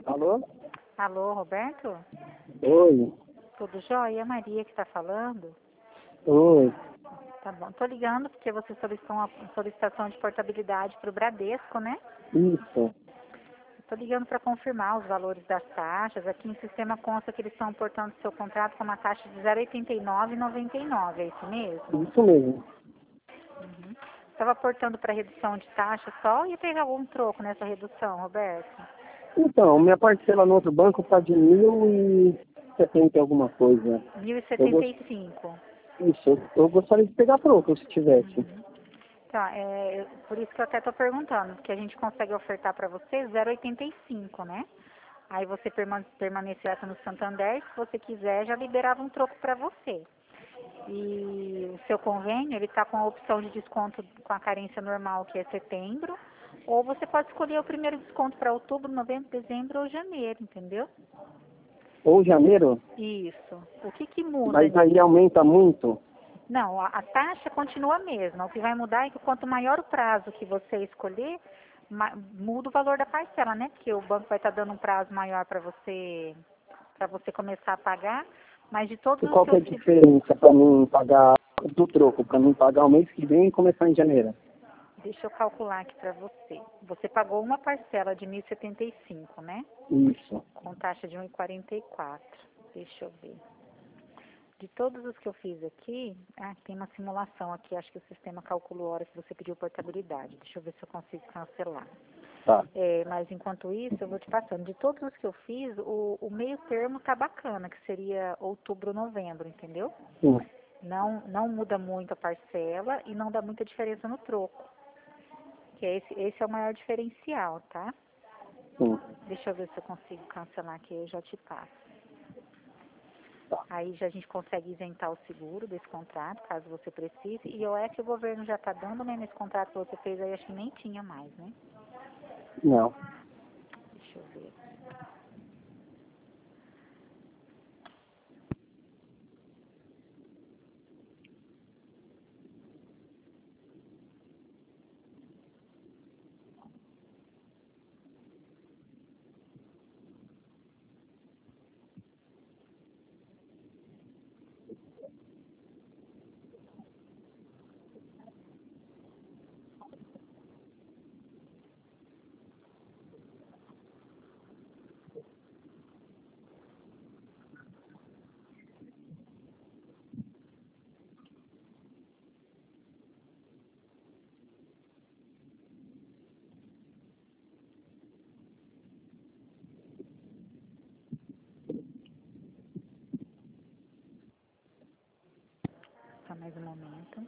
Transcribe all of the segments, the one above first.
Alô? Alô, Roberto? Oi. Tudo jóia? É a Maria que está falando? Oi. Tá bom. Tô ligando porque você solicitou uma solicitação de portabilidade para o Bradesco, né? Isso. Tô ligando para confirmar os valores das taxas. Aqui no sistema consta que eles estão portando seu contrato com uma taxa de 0,89,99. É isso mesmo? Isso mesmo. Uhum. Estava portando para redução de taxa só e teve algum troco nessa redução, Roberto? Então, minha parcela no outro banco tá de 1.070 e alguma coisa. Eu gost... 1.075. Isso, eu gostaria de pegar troco se tivesse. Uhum. Tá, por isso que eu até estou perguntando, porque a gente consegue ofertar para você 0,85, né? Aí você permanecerá no Santander, se você quiser, já liberava um troco para você. E o seu convênio, ele está com a opção de desconto com a carência normal, que é setembro, ou você pode escolher o primeiro desconto para outubro, novembro, dezembro ou janeiro, entendeu? Ou janeiro, Isso. O que muda mas aí nisso? aumenta muito. Não, a taxa continua a mesma. O que vai mudar é que quanto maior o prazo que você escolher, muda o valor da parcela, né? Porque o banco vai estar dando um prazo maior para você começar a pagar. Mas de todos E os qual que que eu é a fiz, diferença para mim pagar do troco? Para mim pagar o mês que vem e começar em janeiro? deixa eu calcular aqui para você. Você pagou uma parcela de 1.075, né? Isso. Com taxa de 1,44. Deixa eu ver. De todos os que eu fiz aqui, tem uma simulação aqui, acho que o sistema calculou a hora que você pediu portabilidade. Deixa eu ver se eu consigo cancelar. Tá. Mas enquanto isso, eu vou te passando. De todos os que eu fiz, o meio termo tá bacana, que seria outubro, novembro, entendeu? Sim. Não muda muito a parcela e não dá muita diferença no troco. Que esse é o maior diferencial, tá? Sim. Deixa eu ver se eu consigo cancelar aqui, eu já te passo. Tá. Aí já a gente consegue isentar o seguro desse contrato, caso você precise. E o que o governo já está dando, né, nesse contrato que você fez aí, acho que nem tinha mais, né? Não. Deixa eu ver. Só mais um momento.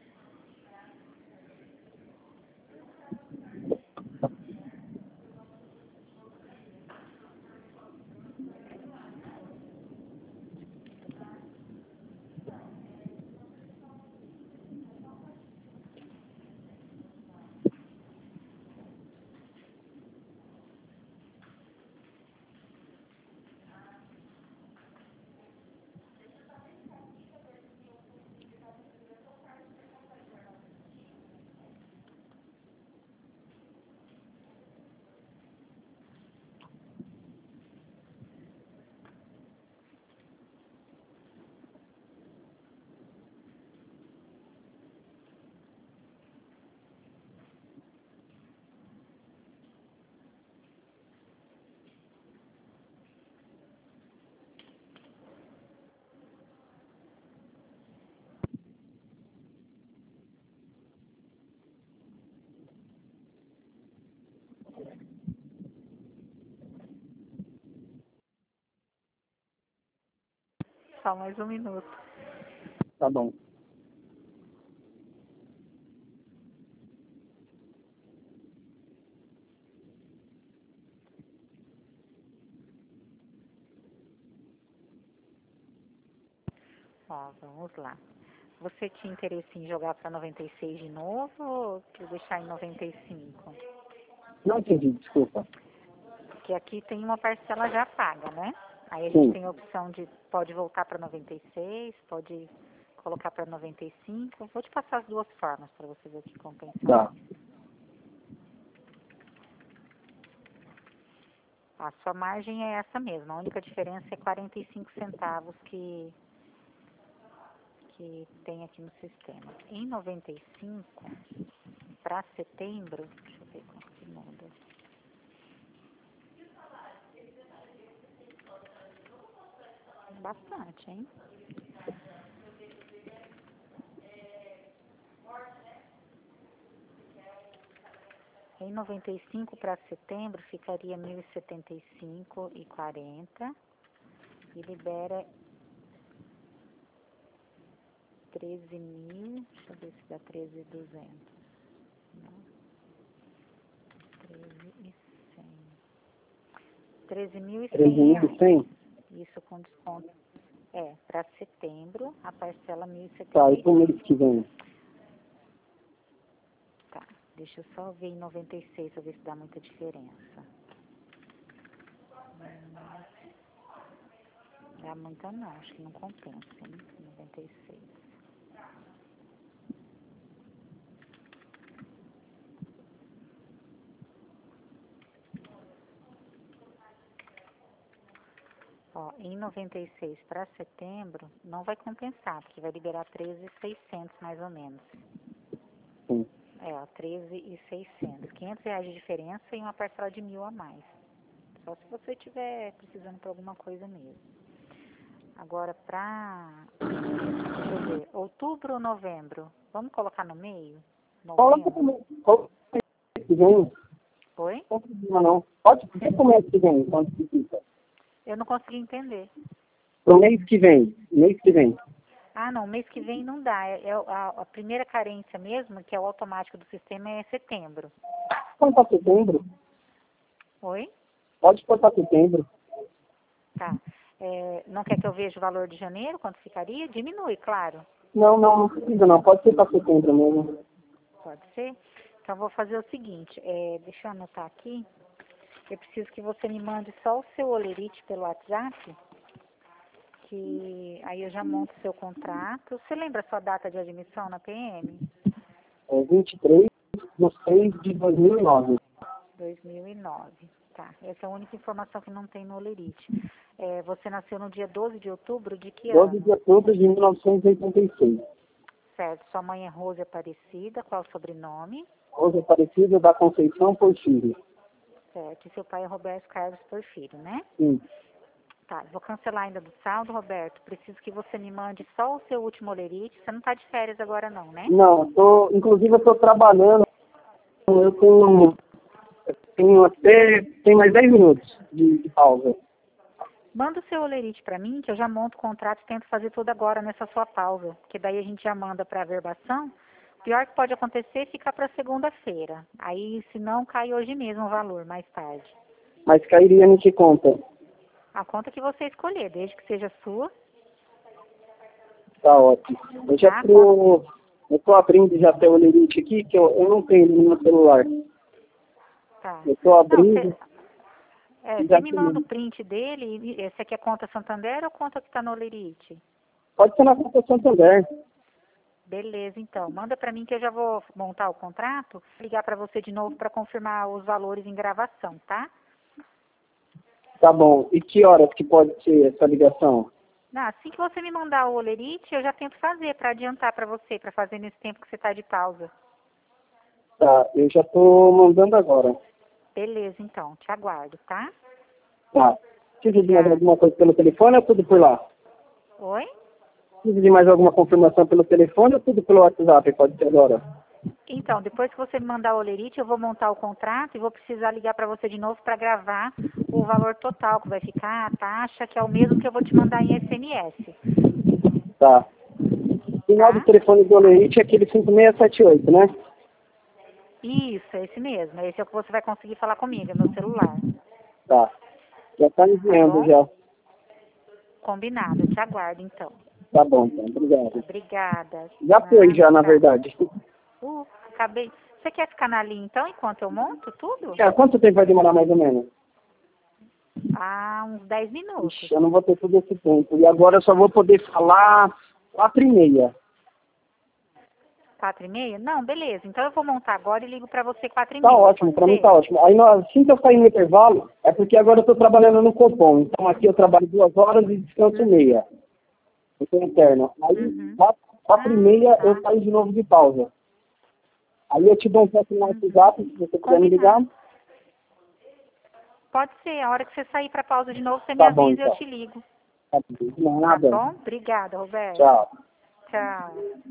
Só mais um minuto. Tá bom. Ó, vamos lá. Você tinha interesse em jogar para 96 de novo ou quer deixar em 95? Não entendi, desculpa. Porque aqui tem uma parcela já paga, né? Aí a gente Sim. tem a opção de pode voltar para 96, pode colocar para 95. Vou te passar as duas formas para você ver o que compensa Dá. mais. A sua margem é essa mesma, a única diferença é 45 centavos que tem aqui no sistema. Em 95, para setembro, deixa eu ver quanto que muda. Bastante, hein? Em 95 para setembro ficaria 1.075,40 e libera 13.000, deixa eu ver se dá 13.200. Não. 13.100. 13.100. Isso com desconto. Para setembro, a parcela 1.075. Tá, e pro mês que vem? Tá, deixa eu só ver em 96, pra ver se dá muita diferença. Dá muita não, acho que não compensa, hein? 96. Ó, em 96 para setembro, não vai compensar, porque vai liberar 13.600 mais ou menos. Sim. 13.600. R$500 de diferença e uma parcela de 1.000 a mais. Só se você estiver precisando para alguma coisa mesmo. Agora, deixa eu ver, outubro ou novembro? Vamos colocar no meio? Coloca pro mês que vem. Oi? Não tem problema não. Pode ser pro mês que vem, quanto que fica? Eu não consegui entender. Pro mês que vem. Mês que vem. Ah, não, mês que vem não dá. A primeira carência mesmo, que é o automático do sistema, é setembro. Pode para setembro? Oi? Pode pôr para setembro. Tá. Não quer que eu veja o valor de janeiro, quanto ficaria? Diminui, claro. Não precisa não. Pode ser para setembro mesmo. Pode ser? Então, eu vou fazer o seguinte. Deixa eu anotar aqui. Eu preciso que você me mande só o seu olerite pelo WhatsApp, que aí eu já monto o seu contrato. Você lembra a sua data de admissão na PM? 23/6/2009. 2009. Tá. Essa é a única informação que não tem no olerite. Você nasceu no dia 12 de outubro de que 12 ano? de outubro de 1986. Certo. Sua mãe é Rose Aparecida. Qual o sobrenome? Rose Aparecida da Conceição Porfírio. Certo. E seu pai é Roberto Carlos Porfírio, né? Sim. Tá, vou cancelar ainda do saldo, Roberto. Preciso que você me mande só o seu último olerite. Você não está de férias agora não, né? Não, inclusive eu estou trabalhando. Eu tenho mais 10 minutos de pausa. Manda o seu olerite para mim, que eu já monto o contrato e tento fazer tudo agora nessa sua pausa. Porque daí a gente já manda para a averbação. Pior que pode acontecer é ficar para segunda-feira. Aí, se não, cai hoje mesmo o valor, mais tarde. Mas cairia em que conta? A conta que você escolher, desde que seja sua. Tá ótimo. Eu tô abrindo já até o olerite aqui, que eu não tenho no meu celular. Tá. Eu tô abrindo. Você me manda o print dele. Essa aqui é conta Santander ou conta que está no olerite? Pode ser na conta Santander. Beleza, então. Manda para mim que eu já vou montar o contrato. Ligar para você de novo para confirmar os valores em gravação, tá? Tá bom. E que horas que pode ser essa ligação? Assim que você me mandar o olerite, eu já tento fazer para adiantar para você, para fazer nesse tempo que você está de pausa. Tá, eu já tô mandando agora. Beleza, então. Te aguardo, tá? Tá. Precisa de mais alguma coisa pelo telefone ou tudo por lá? Oi? Precisa de mais alguma confirmação pelo telefone ou tudo pelo WhatsApp? Pode ser agora. Então, depois que você me mandar o olerite, eu vou montar o contrato e vou precisar ligar para você de novo para gravar o valor total que vai ficar, a taxa, que é o mesmo que eu vou te mandar em SMS. Tá. O final do telefone do olerite é aquele 5678, né? Isso, é esse mesmo. Esse é o que você vai conseguir falar comigo, é meu celular. Tá. Já tá enviando já. Combinado, eu te aguardo então. Tá bom, então. Obrigado. Obrigada. Já foi já, na verdade. Acabei. Você quer ficar na linha então, enquanto eu monto tudo? Quanto tempo vai demorar mais ou menos? Uns 10 minutos. Ixi, eu não vou ter todo esse tempo. E agora eu só vou poder falar 4h30. 4h30? Não, beleza. Então eu vou montar agora e ligo pra você 4h30. Tá ótimo, pra mim tá ótimo. Aí assim que eu sair no intervalo, é porque agora eu tô trabalhando no Copom. Então aqui eu trabalho 2 horas e descanso meia. Eu tô interno. Aí, 4h30 eu saio de novo de pausa. Aí eu te dou um toque no WhatsApp, se você quiser me ligar. Pode ser. A hora que você sair pra pausa de novo, você me Tá bom, avisa e eu então. te ligo. Tá bom, Tá nada. bom? Obrigada, Roberto. Tchau. Tchau.